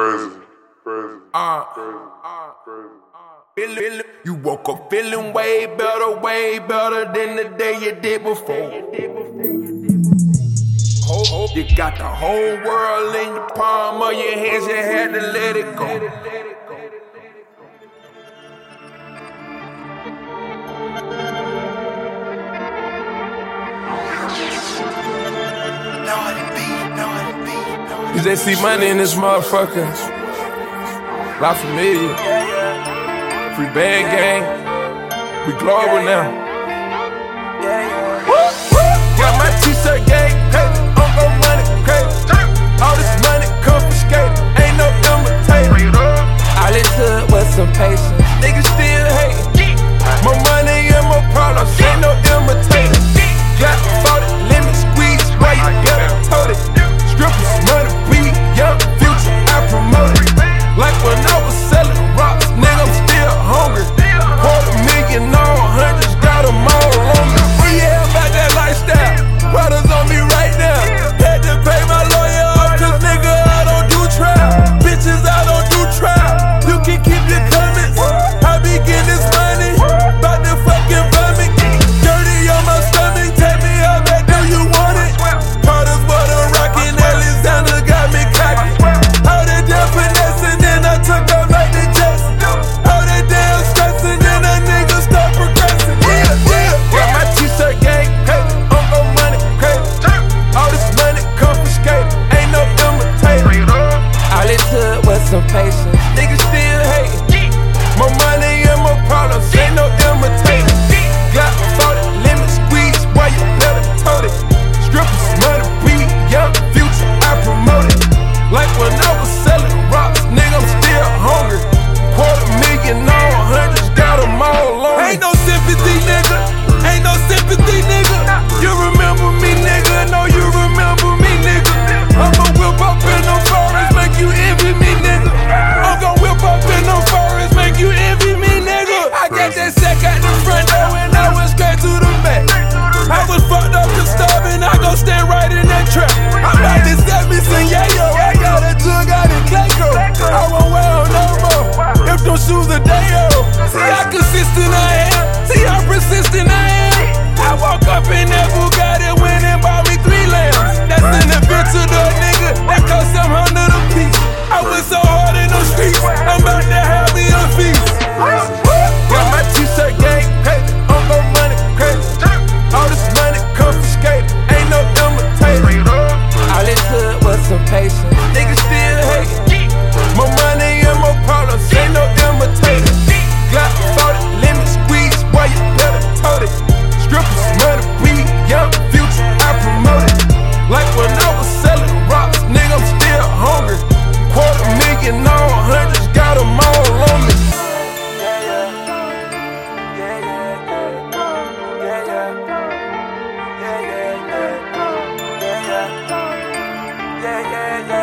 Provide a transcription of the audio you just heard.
You woke up feeling way better than the day you did before. You got the whole world in the palm of your hands, you had to let it go. You just see money in this motherfucker. La Familia. Free bad gang. We global now. Got my t-shirt gang crazy. I'm gon' money crazy. All this money confiscated. Ain't no imitator. All it took was some patience. Niggas still hating. More money and more problems. Ain't no imitator. Got 40 limit squeeze. Why you better told it? Strippers, money, weed, young future, I promote it. Like when I was selling rocks, nigga, I'm still hungry. $250,000 on hundreds, got them all on me. Yeah, about that lifestyle, brothers on me right now. Had to pay my lawyer off, cause nigga, I don't do trial. Bitches, I don't do trial. You can keep your comments, I be getting this money. Bout to fucking vomit, dirty on my stomach. Tell me how bad do you want it? Part of what I'm rocking, Alexander got me cocky. All that damn finessing, then I took off like the Jets. All that damn stressing, then a nigga start progressing. Got my t-shirt gang crazy, I'm gon' money crazy. All this money confiscated, ain't no imitator. All it took was some patience. Niggas still hating. More money and more problems, ain't no imitator. Got 40 limit squeeze, why you better told it? Strippers, money, weed, young future, I promote it. Like when I was selling rocks, nigga, I'm still hungry. $250,000 on hundreds, got them all on me. Ain't no sympathy, nigga. Ain't no sympathy, nigga. You remember me, nigga. No, you remember me, nigga. I'ma whip up in them forests, make you envy me, nigga. I'm gon' whip up in them forests, make you envy me, nigga. I got that sack out the front door and I went straight to the back. I was fucked up and starving, I gon' stand right in that trap. I'm about to sell me some yayo, I got a jug out of Keiko. I won't wear them no more, if them shoes are day-o. See how consistent I am, see how persistent I am. I woke up in that Bugatti, went and bought me 3 lambs. That's an adventure, though, nigga, that cost $700 a piece. I went so hard in those streets, I'm about to have me a feast. Got my t-shirt gang crazy, I'm gon' money crazy. All this money confiscated, ain't no imitator. All it took was some patience. Niggas still hating. More money and more problems, ain't no imitator. Got 40 limit squeeze, why you better told it? Strippers, money, weed, young future, I promote it. Like when I was selling rocks, nigga, I'm still hungry. $250,000 on hundreds, got them all on me. Yeah.